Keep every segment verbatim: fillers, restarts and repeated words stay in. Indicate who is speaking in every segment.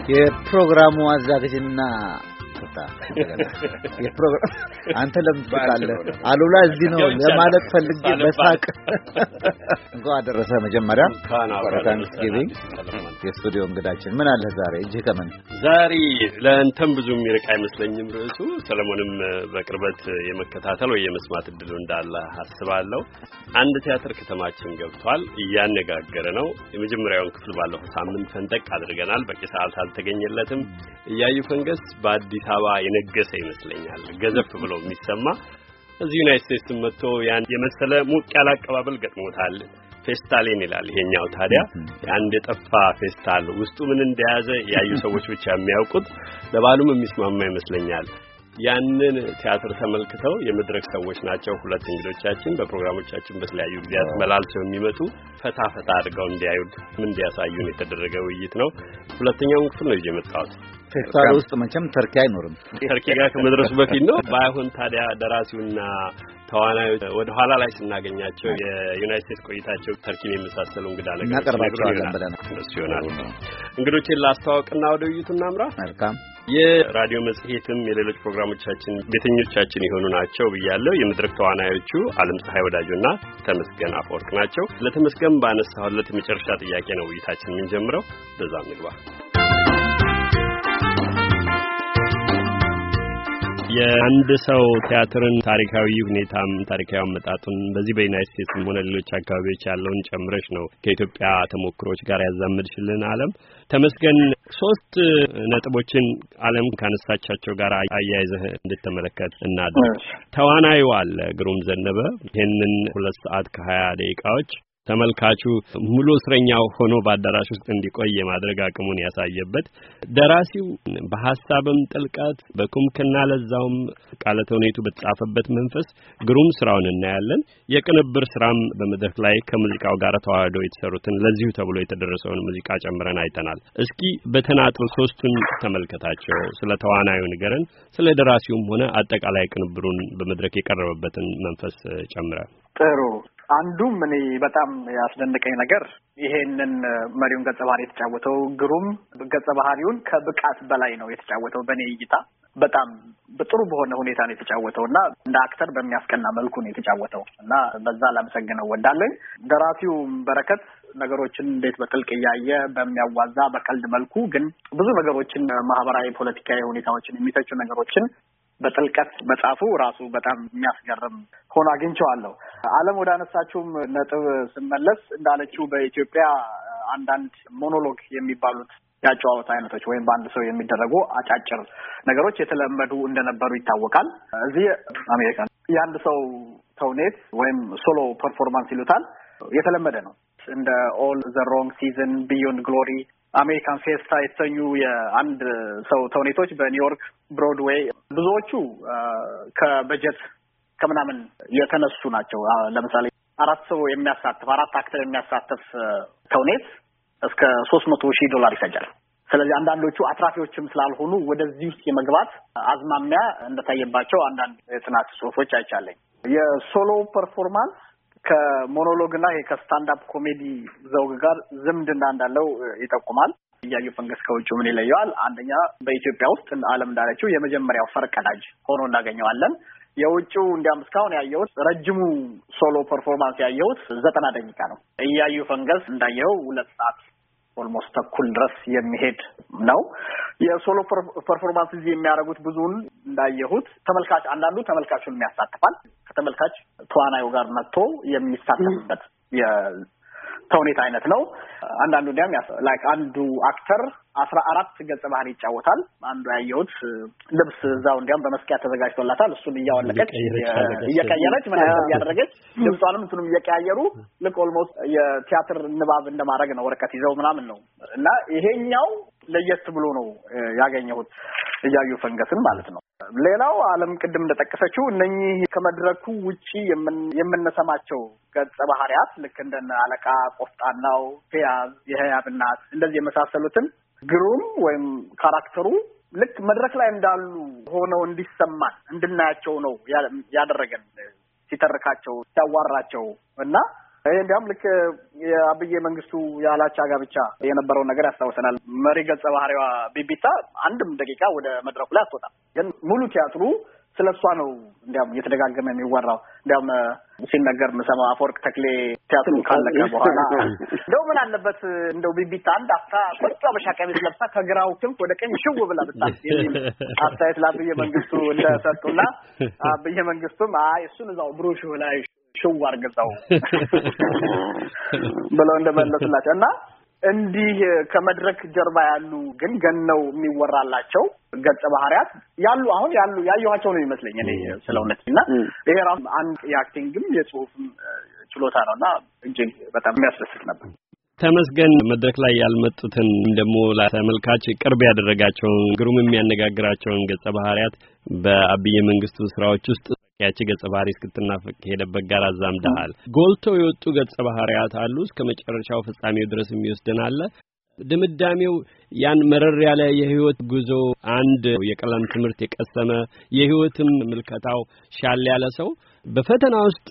Speaker 1: የፕሮግራሙ አዘጋጅና ተታ የፕሮግራም አንተ ለምትጣለ አሉላ እዚህ ነው ለማለት ፈልጌ በሳቅ እንኳን አደረሰ መጀመሪያ ታንክስጊቪንግ የስቱዲዮ እንግዳችን ምን አለ ዛሬ እጄ ከመን
Speaker 2: ዛሬ ለእንተም ብዙ የሚርቅ አይመስለኝም ርዕሱ ሰለሞንም በቅርበት የመከታተል ወይ የመስማት እድሉ እንዳለ አስባለሁ አንድ ቲያትር ከተማችን ገብቷል እያነጋገረ ነው የመጀመሪያውን ክፍል ባለው ሳምንት ፈንጠቅ አድርገናል በቂ ሰዓት አልተገኘለትም እያዩ ፈንገስ በአዲስ አበባ የነገሰ ይመስለኛል ገዘፍ ብሎ የሚሰማ እዚህ ዩናይትድ ስቴትስ መጥቶ ያን የመሰለ ሙቅ ያለ አቀባበል ገጥሞታል ፌስታሊን ይላል ይሄኛው ታዲያ አንድ የጠፋ ፌስታል ውስጡ ምን እንደያዘ ያዩ ሰዎች ብቻ የሚያውቁት ለባሉም የሚስማማ ይመስለኛል ያንን ቲያትር ተመልክተው የመድረክ ሰዎች ናቸው ሁለት እንግዶቻችን በፕሮግራሞቻችን በተለያዩ ጊዜያት መላልሰው የሚመጡ ፈታ ፈታ አድርገው እንዲያዩት ምን እንዲያሳዩን የተደረገ ውይይት ነው ሁለተኛው ክፍል ነው የመጣሁት
Speaker 1: ፌስታል ውስጥ መቼም ተርኪ አይኖርም
Speaker 2: ተርኪ ጋር ከመድረሱ በፊት ነው ባይሆን ታዲያ ደራሲውና ተዋናዩ ወደ ኋላ ላይ ስናገኛቸው የዩናይትድ ስቴትስ ቆይታቸው ተርኪን የሚሳሰሉ እንግዳ ነገር
Speaker 1: እናቀርባቸዋለን ብለና
Speaker 2: እሱ ይሆናል እንግዶችን ላስተዋውቅና ወደ ውይይቱ እናምራ
Speaker 1: መልካም
Speaker 2: የራዲዮ መጽሔትም የሌሎች ፕሮግራሞቻችን ቤተኞቻችን የሆኑ ናቸው ብያለሁ የመድረክ ተዋናዮቹ ዓለም ፀሐይ ወዳጆና ተመስገን አፈወርቅ ናቸው ለተመስገን ባነሳሁለት የመጨረሻ ጥያቄ ነው ውይይታችን የምንጀምረው በዛም ንግባ የአንድ ሰው ቲያትርን ታሪካዊ ሁኔታም ታሪካዊ አመጣጡን በዚህ በዩናይትድ ስቴትስ ሆነ ሌሎች አካባቢዎች ያለውን ጨምረሽ ነው ከኢትዮጵያ ተሞክሮች ጋር ያዛመድሽልን ዓለም ተመስገን ሶስት ነጥቦችን ዓለም ካነሳቻቸው ጋር አያይዘህ እንድትመለከት እናድርግ ተዋናዩ አለ ግሩም ዘነበ ይሄንን ሁለት ሰዓት ከሀያ ደቂቃዎች ተመልካቹ ሙሉ እስረኛው ሆኖ በአዳራሽ ውስጥ እንዲቆይ የማድረግ አቅሙን ያሳየበት ደራሲው በሐሳብም ጥልቀት በኩምክና ለዛውም ቃለ ተውኔቱ በተጻፈበት መንፈስ ግሩም ስራውን እናያለን የቅንብር ስራም በመድረክ ላይ ከሙዚቃው ጋር ተዋህዶ የተሰሩትን ለዚሁ ተብሎ የተደረሰውን ሙዚቃ ጨምረን አይተናል እስኪ በተናጥል ሶስቱን ተመልከታቸው ስለ ተዋናዩ ንገረን ስለ ደራሲውም ሆነ አጠቃላይ ቅንብሩን በመድረክ የቀረበበትን መንፈስ ጨምረ
Speaker 3: ጥሩ አንዱም እኔ በጣም ያስደነቀኝ ነገር ይሄንን መሪውን ገጸ ባህሪ የተጫወተው ግሩም ገጸ ባህሪውን ከብቃት በላይ ነው የተጫወተው በኔ እይታ በጣም በጥሩ በሆነ ሁኔታ ነው የተጫወተውና እንደ አክተር በሚያስቀና መልኩ ነው የተጫወተው እና በዛ ላመሰግነው ወዳለኝ ደራሲው በረከት ነገሮችን እንዴት በጥልቅ ያያየ በሚያዋዛ በቀልድ መልኩ ግን ብዙ ነገሮችን ማህበራዊ ፖለቲካዊ ሁኔታዎችን የሚተቹ ነገሮችን በጥልቀት መጻፉ ራሱ በጣም የሚያስገርም ሆኖ አግኝቼዋለሁ ዓለም ወደ አነሳችውም ነጥብ ስመለስ እንዳለችው በኢትዮጵያ አንዳንድ ሞኖሎግ የሚባሉት ያጫዋወት አይነቶች ወይም በአንድ ሰው የሚደረጉ አጫጭር ነገሮች የተለመዱ እንደነበሩ ይታወቃል እዚህ አሜሪካ የአንድ ሰው ተውኔት ወይም ሶሎ ፐርፎርማንስ ይሉታል የተለመደ ነው እንደ ኦል ዘ ሮንግ ሲዝን ቢዮንድ ግሎሪ አሜሪካን ፌስታ የተሰኙ የአንድ ሰው ተውኔቶች በኒውዮርክ ብሮድዌይ ብዙዎቹ ከበጀት ከምናምን የተነሱ ናቸው ለምሳሌ አራት ሰው የሚያሳትፍ አራት አክተር የሚያሳትፍ ተውኔት እስከ ሶስት መቶ ሺህ ዶላር ይፈጃል ስለዚህ አንዳንዶቹ አትራፊዎችም ስላልሆኑ ወደዚህ ውስጥ የመግባት አዝማሚያ እንደታየባቸው አንዳንድ የጥናት ጽሁፎች አይቻለኝ የሶሎ ፐርፎርማንስ ከሞኖሎግና ከስታንድ አፕ ኮሜዲ ዘውግ ጋር ዝምድና እንዳለው ይጠቁማል እያዩ ፈንገስ ከውጭ ምን ይለያል አንደኛ በኢትዮጵያ ውስጥ ዓለም እንዳለችው የመጀመሪያው ፈርቀዳጅ ሆኖ እናገኘዋለን የውጭው እንዲያም እስካሁን ያየሁት ረጅሙ ሶሎ ፐርፎርማንስ ያየሁት ዘጠና ደቂቃ ነው እያዩ ፈንገስ እንዳየው ሁለት ሰዓት ኦልሞስት ተኩል ድረስ የሚሄድ ነው የሶሎ ፐርፎርማንስ እዚህ የሚያደርጉት ብዙውን እንዳየሁት ተመልካች አንዳንዱ ተመልካቹን የሚያሳትፋል ከተመልካች ተዋናዩ ጋር መጥቶ የሚሳተፍበት የተውኔት አይነት ነው አንዳንዱ እንዲያም ላይክ አንዱ አክተር አስራ አራት ገጸ ባህሪ ይጫወታል አንዱ ያየሁት ልብስ እዛው እንዲያም በመስኪያ ተዘጋጅቶላታል እሱን እያወለቀች እየቀየረች ምናምን ያደረገች ልብሷንም እንትኑም እየቀያየሩ ልክ ኦልሞስት የቲያትር ንባብ እንደማድረግ ነው ወረቀት ይዘው ምናምን ነው እና ይሄኛው ለየት ብሎ ነው ያገኘሁት እያዩ ፈንገስን ማለት ነው ሌላው ዓለም ቅድም እንደተጠቀሰችው እነኚህ ከመድረኩ ውጪ የምንሰማቸው ገጸ ባህሪያት ልክ እንደነ አለቃ ቆፍጣናው ፒያዝ የህያብናት እንደዚህ የመሳሰሉትን ግሩም ወይም ካራክተሩ ልክ መድረክ ላይ እንዳሉ ሆነው እንዲሰማን እንድናያቸው ነው ያደረገን ሲተርካቸው ሲያዋራቸው እና እንዲያም ልክ የአብዬ መንግስቱ ያላቻ ጋብቻ የነበረው ነገር ያስታውሰናል። መሪ ገጸ ባህሪዋ ቢቢታ አንድም ደቂቃ ወደ መድረኩ ላይ አትወጣም። ግን ሙሉ ቲያትሩ ስለሷ ነው እንዲያም እየተደጋገመ የሚወራው። እንዲያም ሲነገር መሰማ አፈወርቅ ተክሌ ቲያትሩ ካለቀ በኋላ እንደው ምን አለበት እንደው ቢቢታ አንድ አፍታ ቆንጆ አበሻ ቀሚስ ለብሳ ከግራው ክንፍ ወደ ቀኝ ሽው ብላ ብታስ የሚል አስተያየት ለአብዬ መንግስቱ እንደሰጡና አብዬ መንግስቱም አይ እሱን እዛው ብሩሽ ላይ ሽው አርገዛው ብለው እንደመለሱላቸው እና እንዲህ ከመድረክ ጀርባ ያሉ ግን ገነው የሚወራላቸው ገጸ ባህሪያት ያሉ አሁን ያሉ ያየኋቸው ነው ይመስለኝ እኔ ስለውነት እና ይሄ ራሱ አንድ የአክቲንግም የጽሁፍም ችሎታ ነውና እጅግ በጣም የሚያስደስት ነበር።
Speaker 2: ተመስገን መድረክ ላይ ያልመጡትን ደግሞ ለተመልካች ቅርብ ያደረጋቸውን ግሩም የሚያነጋግራቸውን ገጸ ባህሪያት በአብዬ መንግስቱ ስራዎች ውስጥ ያቺ ገጸ ባህሪ እስክትናፈቅ ሄደበት ጋር አዛምደሃል። ጎልተው የወጡ ገጸ ባህሪያት አሉ። እስከ መጨረሻው ፍጻሜው ድረስ የሚወስደን አለ። ድምዳሜው ያን መረር ያለ የህይወት ጉዞ አንድ የቀለም ትምህርት የቀሰመ የህይወትም ምልከታው ሻል ያለ ሰው በፈተና ውስጥ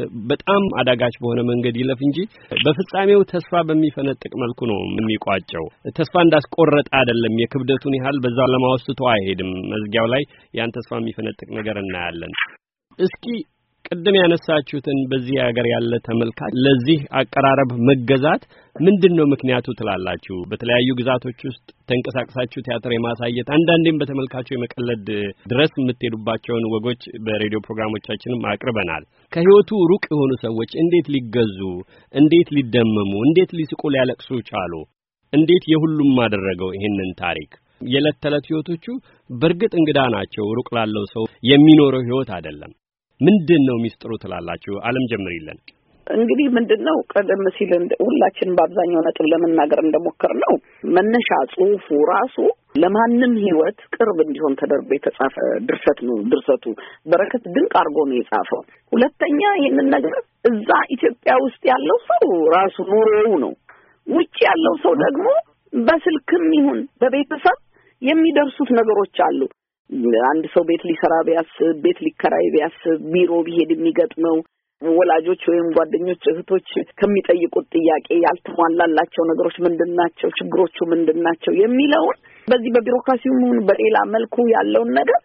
Speaker 2: በጣም አዳጋች በሆነ መንገድ ይለፍ እንጂ በፍጻሜው ተስፋ በሚፈነጥቅ መልኩ ነው የሚቋጨው። ተስፋ እንዳስቆረጠ አይደለም። የክብደቱን ያህል በዛ ለማወስተው አይሄድም። መዝጊያው ላይ ያን ተስፋ የሚፈነጥቅ ነገር እናያለን። እስኪ ቅድም ያነሳችሁትን በዚህ ሀገር ያለ ተመልካች ለዚህ አቀራረብ መገዛት ምንድነው ምክንያቱ ትላላችሁ? በተለያዩ ግዛቶች ውስጥ ተንቀሳቅሳችሁ ቲያትር የማሳየት አንዳንዴም በተመልካቹ የመቀለድ ድረስ የምትሄዱባቸውን ወጎች በሬዲዮ ፕሮግራሞቻችንም አቅርበናል። ከህይወቱ ሩቅ የሆኑ ሰዎች እንዴት ሊገዙ፣ እንዴት ሊደመሙ፣ እንዴት ሊስቁ ሊያለቅሱ ቻሉ? እንዴት የሁሉም አደረገው ይሄንን ታሪክ? የዕለት ተዕለት ህይወቶቹ በእርግጥ እንግዳ ናቸው። ሩቅ ላለው ሰው የሚኖረው ህይወት አይደለም። ምንድነው ሚስጥሩ ትላላችሁ? ዓለም ጀምሪልን።
Speaker 4: እንግዲህ ምንድነው ቀደም ሲል ሁላችን በአብዛኛው ነጥብ ለመናገር እንደሞከርነው መነሻ ጽሁፉ ራሱ ለማንም ህይወት ቅርብ እንዲሆን ተደርጎ የተጻፈ ድርሰት ነው። ድርሰቱ በረከት ድንቅ አርጎ ነው የጻፈው። ሁለተኛ ይሄንን ነገር እዛ ኢትዮጵያ ውስጥ ያለው ሰው ራሱ ኑሮው ነው። ውጪ ያለው ሰው ደግሞ በስልክም ይሁን በቤተሰብ የሚደርሱት ነገሮች አሉ። አንድ ሰው ቤት ሊሰራ ቢያስብ፣ ቤት ሊከራይ ቢያስብ፣ ቢሮ ቢሄድ የሚገጥመው ወላጆች ወይም ጓደኞች እህቶች ከሚጠይቁት ጥያቄ ያልተሟላላቸው ነገሮች ምንድናቸው፣ ችግሮቹ ምንድናቸው የሚለውን በዚህ በቢሮክራሲውም ሆነ በሌላ መልኩ ያለውን ነገር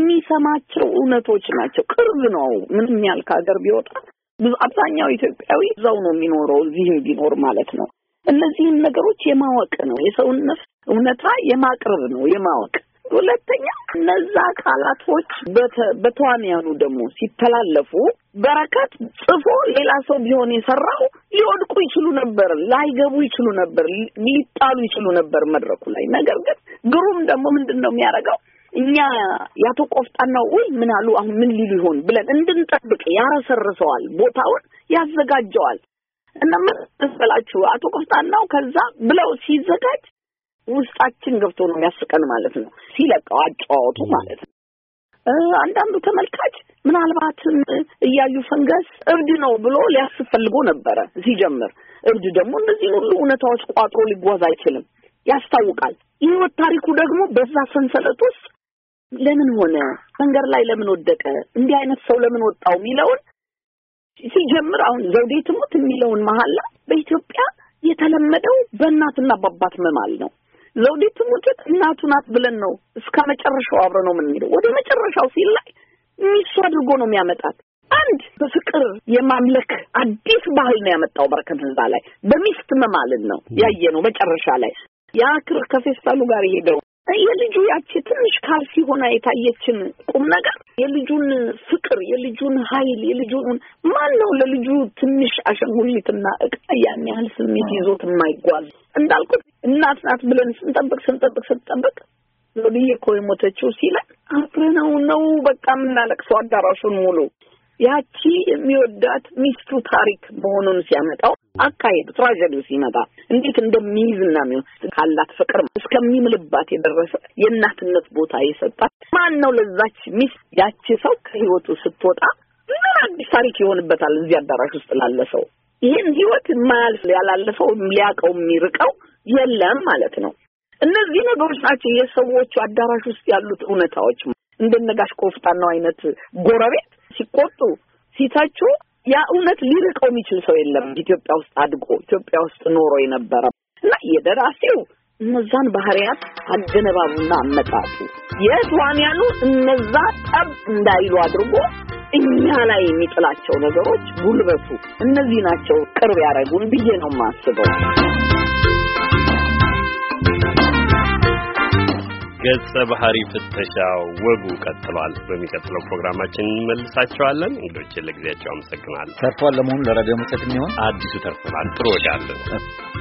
Speaker 4: የሚሰማቸው እውነቶች ናቸው። ቅርብ ነው። ምንም ያህል ከሀገር ቢወጣ ብዙ አብዛኛው ኢትዮጵያዊ እዛው ነው የሚኖረው፣ እዚህም ቢኖር ማለት ነው። እነዚህን ነገሮች የማወቅ ነው። የሰውን ነፍስ እውነታ የማቅረብ ነው የማወቅ። ሁለተኛ እነዛ ቃላቶች በተዋንያኑ ደግሞ ሲተላለፉ በረከት ጽፎ ሌላ ሰው ቢሆን የሰራው ሊወድቁ ይችሉ ነበር፣ ላይገቡ ይችሉ ነበር፣ ሊጣሉ ይችሉ ነበር መድረኩ ላይ። ነገር ግን ግሩም ደግሞ ምንድነው የሚያደርገው? እኛ ያቶ ቆፍጣናው ወይ ምን አሉ አሁን ምን ሊሉ ይሆን ብለን እንድንጠብቅ ያረሰርሰዋል፣ ቦታውን ያዘጋጀዋል። እና ምን ተስፈላችሁ አቶ ቆፍጣናው ከዛ ብለው ሲዘጋጅ ውስጣችን ገብቶ ነው የሚያስቀን ማለት ነው። ሲለቀው አጫወቱ ማለት ነው። አንዳንዱ ተመልካች ምናልባት እያዩ ፈንገስ እብድ ነው ብሎ ሊያስብ ፈልጎ ነበር ሲጀምር። እብድ ደግሞ እነዚህ ሁሉ እውነታዎች ቋጥሮ ሊጓዝ አይችልም፣ ያስታውቃል። የህይወት ታሪኩ ደግሞ በዛ ሰንሰለት ውስጥ ለምን ሆነ፣ መንገድ ላይ ለምን ወደቀ፣ እንዲህ አይነት ሰው ለምን ወጣው የሚለውን ሲጀምር አሁን ዘውዴ ትሙት የሚለውን መሐላ በኢትዮጵያ የተለመደው በእናትና በአባት መማል ነው። ዘውዴ ትሙት እናቱ ናት ብለን ነው እስከ መጨረሻው አብረ ነው የምንሄደው። ወደ መጨረሻው ሲል ላይ ሚስቱ አድርጎ ነው የሚያመጣት። አንድ በፍቅር የማምለክ አዲስ ባህል ነው ያመጣው በረከት እዛ ላይ በሚስት መማልን ነው ያየነው። መጨረሻ ላይ ያ ክር ከፌስታሉ ጋር ይሄደው የልጁ ያቺ ትንሽ ካልሲ ሆና የታየችን ቁም ነገር የልጁን ፍቅር፣ የልጁን ኃይል፣ የልጁን ማን ነው ለልጁ ትንሽ አሸንጉሊትና እቃ ያን ያህል ስሜት ይዞት የማይጓዝ እንዳልኩት እናት ናት ብለን ስንጠብቅ ስንጠብቅ ስንጠብቅ ዘውዴ እኮ የሞተችው ሲለን አብረነው ነው በቃ የምናለቅሰው አዳራሹን ሙሉ። ያቺ የሚወዳት ሚስቱ ታሪክ መሆኑን ሲያመጣው አካሄድ ትራጀዲው ሲመጣ እንዴት እንደሚይዝና ነው ካላት ፍቅር እስከሚምልባት የደረሰ የእናትነት ቦታ የሰጣት ማን ነው ለዛች ሚስት? ያቺ ሰው ከህይወቱ ስትወጣ ምን አዲስ ታሪክ ይሆንበታል እዚህ አዳራሽ ውስጥ ላለ ሰው? ይሄን ህይወት የማያልፍ ያላለፈው ሊያቀው የሚርቀው የለም ማለት ነው። እነዚህ ነገሮች ናቸው የሰዎቹ አዳራሽ ውስጥ ያሉት እውነታዎች። እንደነጋሽ ቆፍጣናው አይነት ጎረቤት ሲቆጡ ሲታቹ ያ እውነት ሊርቀው የሚችል ሰው የለም ኢትዮጵያ ውስጥ አድጎ ኢትዮጵያ ውስጥ ኖሮ የነበረ እና የደራሲው እነዛን ባህሪያት አገነባቡና አመጣጡ የቷንያኑ እነዛ ጠብ እንዳይሉ አድርጎ እኛ ላይ የሚጥላቸው ነገሮች ጉልበቱ እነዚህ ናቸው ቅርብ ያረጉን ብዬ ነው ማስበው።
Speaker 2: ገጸ ባህሪ ፍተሻው ወጉ ቀጥሏል። በሚቀጥለው ፕሮግራማችን እንመልሳቸዋለን። እንግዶችን ለጊዜያቸው አመሰግናለሁ።
Speaker 1: ተርፏል። ለመሆኑ ለራዲዮ መጽሔት የሚሆን
Speaker 2: አዲሱ ተርፏል። ጥሩ ወዳለን